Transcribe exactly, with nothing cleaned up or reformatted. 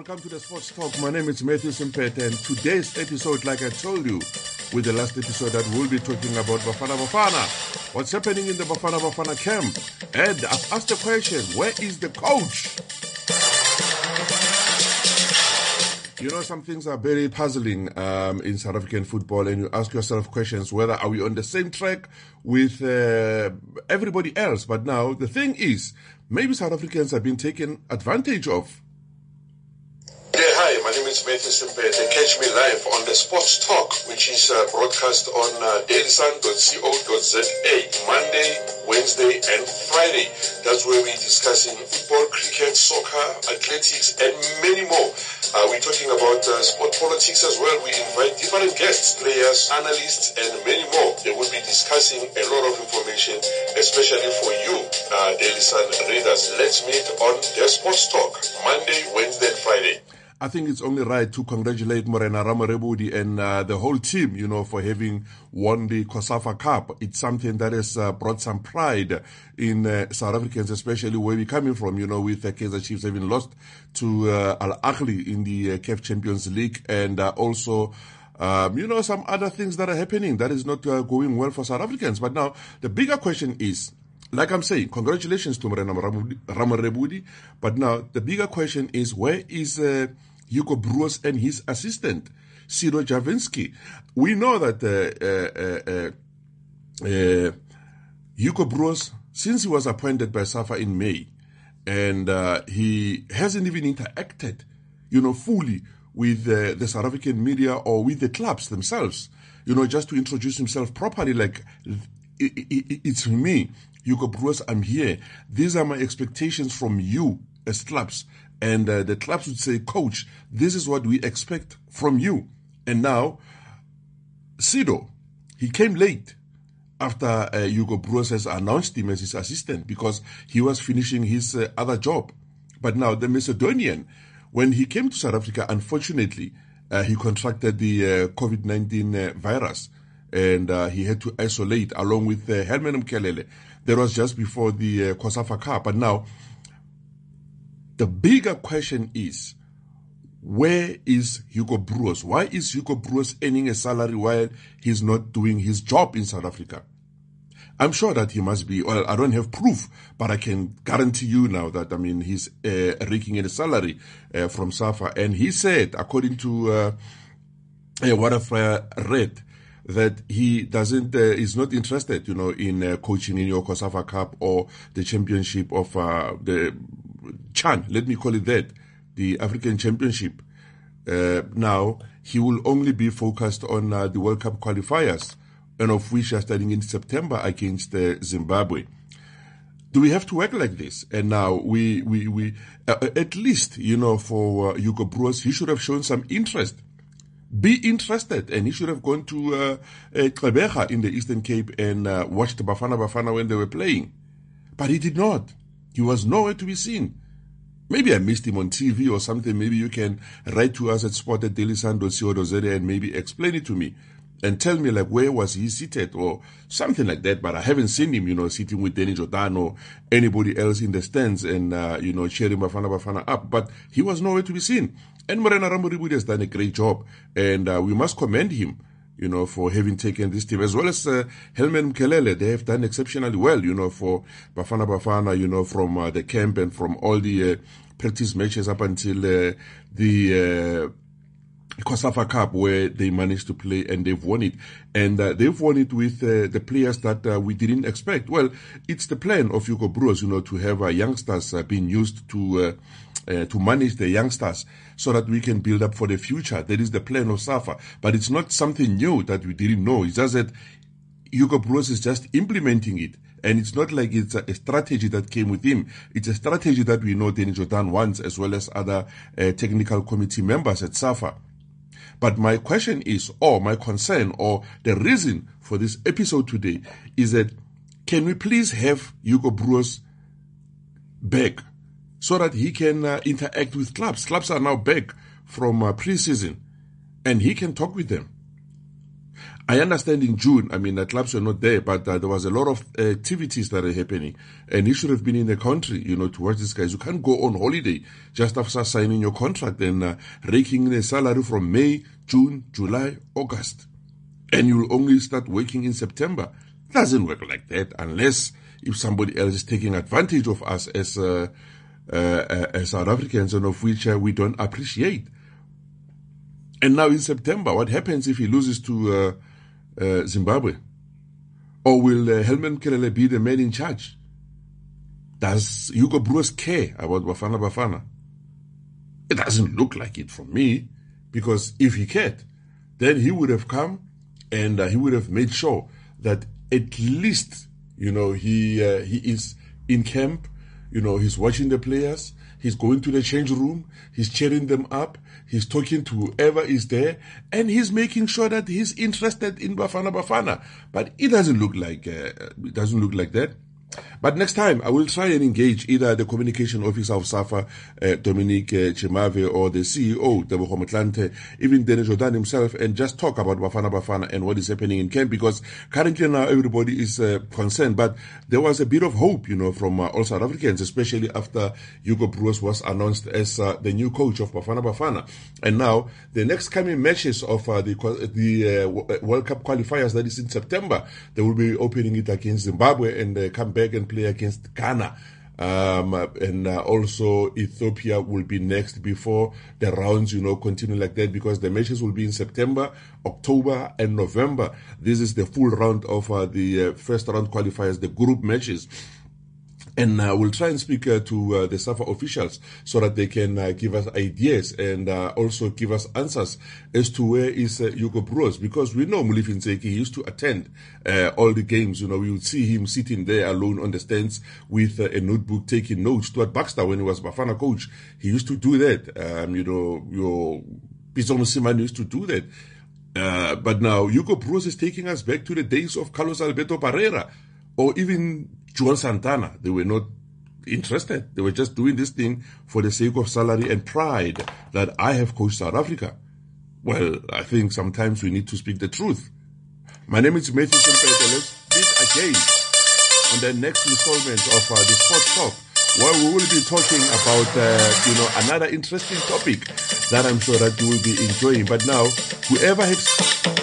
welcome to the Sports Talk. My name is Matthew Simpet, and today's episode, like I told you with the last episode, that we'll be talking about Bafana Bafana. What's happening in the Bafana Bafana camp? And I've asked the question, where is the coach? You know, some things are very puzzling um, in South African football, and you ask yourself questions, whether are we on the same track with uh, everybody else? But now, the thing is, maybe South Africans have been taken advantage of. Yeah, hi, my name is Matthew Simpet. They catch me live on the Sports Talk, which is uh, broadcast on uh, daily sun dot co dot za, Monday, Wednesday, and Friday. That's where we're discussing football, cricket, soccer, athletics, and many more. Uh, we're talking about uh, sport politics as well. We invite different guests, players, analysts, and many more. They will be discussing a lot of information, especially for you, uh, Daily Sun readers. Let's meet on the Sports Talk, Monday, Wednesday, and Friday. I think it's only right to congratulate Morena Ramarebodi and uh, the whole team, you know, for having won the COSAFA Cup. It's something that has uh, brought some pride in uh, South Africans, especially where we're coming from, you know, with the uh, Kaizer Chiefs having lost to uh, Al Ahly in the uh, C A F Champions League, and uh, also Um, you know, some other things that are happening that is not uh, going well for South Africans. But now, the bigger question is, like I'm saying, congratulations to Morena Ramarebodi. But now, the bigger question is, where is uh, Hugo Broos and his assistant, Ciro Javinski? We know that uh, uh, uh, uh, Hugo Broos, since he was appointed by SAFA in May, and uh, he hasn't even interacted, you know, fully with uh, the South African media or with the clubs themselves, you know, just to introduce himself properly, like, it, it, it's me, Hugo Broos, I'm here. These are my expectations from you as clubs. And uh, the clubs would say, coach, this is what we expect from you. And now, Sido, he came late after uh, Hugo Broos has announced him as his assistant because he was finishing his uh, other job. But now, the Macedonian, when he came to South Africa, unfortunately, uh, he contracted the uh, COVID nineteen uh, virus, and uh, he had to isolate along with uh, Herman Mkelele. That was just before the uh, COSAFA Cup. But now, the bigger question is, where is Hugo Broos? Why is Hugo Broos earning a salary while he's not doing his job in South Africa? I'm sure that he must be, well, I don't have proof, but I can guarantee you now that, I mean, he's uh, raking in a salary uh, from SAFA. And he said, according to uh, uh, what I've uh, read, that he doesn't, uh, is not interested, you know, in uh, coaching in your COSAFA Cup or the championship of uh, the Chan, let me call it that, the African Championship. Uh, now, he will only be focused on uh, the World Cup qualifiers, and of which are starting in September against uh, Zimbabwe. Do we have to work like this? And now we, we, we, uh, at least, you know, for uh, Hugo Broos, he should have shown some interest. Be interested, and he should have gone to uh, uh, Gqeberha in the Eastern Cape and uh, watched Bafana Bafana when they were playing. But he did not. He was nowhere to be seen. Maybe I missed him on T V or something. Maybe you can write to us at sport at daily sun dot co dot za and maybe explain it to me and tell me, like, where was he seated or something like that. But I haven't seen him, you know, sitting with Danny Jordan or anybody else in the stands and, uh, you know, cheering Bafana Bafana up. But he was nowhere to be seen. And Morena Ramarebodi has done a great job. And uh, we must commend him, you know, for having taken this team, as well as uh, Herman Mkelele. They have done exceptionally well, you know, for Bafana Bafana, you know, from uh, the camp and from all the uh, practice matches up until uh, the uh, COSAFA Cup, where they managed to play and they've won it. And uh, they've won it with uh, the players that uh, we didn't expect. Well, it's the plan of Hugo Broos, you know, to have uh, youngsters uh, being used to uh, uh, to manage the youngsters so that we can build up for the future. That is the plan of SAFA. But it's not something new that we didn't know. It's just that Hugo Broos is just implementing it. And it's not like it's a, a strategy that came with him. It's a strategy that we know Danny Jordan wants, as well as other uh, technical committee members at SAFA. But my question is, or my concern, or the reason for this episode today is that, can we please have Hugo Broos back so that he can uh, interact with clubs? Clubs are now back from uh, pre-season, and he can talk with them. I understand in June, I mean, the clubs were not there, but uh, there was a lot of uh, activities that are happening. And he should have been in the country, you know, to watch these guys. You can't go on holiday just after signing your contract and uh, raking in a salary from May, June, July, August. And you'll only start working in September. It doesn't work like that unless if somebody else is taking advantage of us as, uh, uh, uh, as South Africans, and of which uh, we don't appreciate. And now in September, what happens if he loses to uh, uh, Zimbabwe? Or will uh, Helman Kelele be the man in charge? Does Hugo Broos care about Bafana Bafana? It doesn't look like it from me, because if he cared, then he would have come and uh, he would have made sure that at least, you know, he uh, he is in camp, you know, he's watching the players, he's going to the change room, he's cheering them up, he's talking to whoever is there, and he's making sure that he's interested in Bafana Bafana. But it doesn't look like uh, it doesn't look like that. But next time, I will try and engage either the communication officer of SAFA, uh, Dominique uh, Chimave, or the C E O, Tebogo Motlanthe, even Dennis Jordan himself, and just talk about Bafana Bafana and what is happening in camp, because currently now everybody is uh, concerned. But there was a bit of hope, you know, from uh, all South Africans, especially after Hugo Broos was announced as uh, the new coach of Bafana Bafana. And now, the next coming matches of uh, the the uh, World Cup qualifiers, that is in September, they will be opening it against Zimbabwe and uh, come back and play against Ghana. Um, and uh, also Ethiopia will be next before the rounds, you know, continue like that, because the matches will be in September, October, and November. This is the full round of uh, the uh, first round qualifiers, the group matches. And uh, we'll try and speak uh, to uh, the SAFA officials so that they can uh, give us ideas and uh, also give us answers as to where is uh, Hugo Broos, because we know Molefi Ntseki, he used to attend uh, all the games. You know, we would see him sitting there alone on the stands with uh, a notebook taking notes. Stuart Baxter, when he was Bafana coach, he used to do that. Um, you know, your Pitso Mosimane used to do that. Uh, but now Hugo Broos is taking us back to the days of Carlos Alberto Parreira, or even Joel Santana. They were not interested. They were just doing this thing for the sake of salary and pride that I have coached South Africa. Well, I think sometimes we need to speak the truth. My name is Matthew Simpete. Let's meet again on the next installment of uh, the Sports Talk, where we will be talking about, uh, you know, another interesting topic that I'm sure that you will be enjoying. But now, whoever has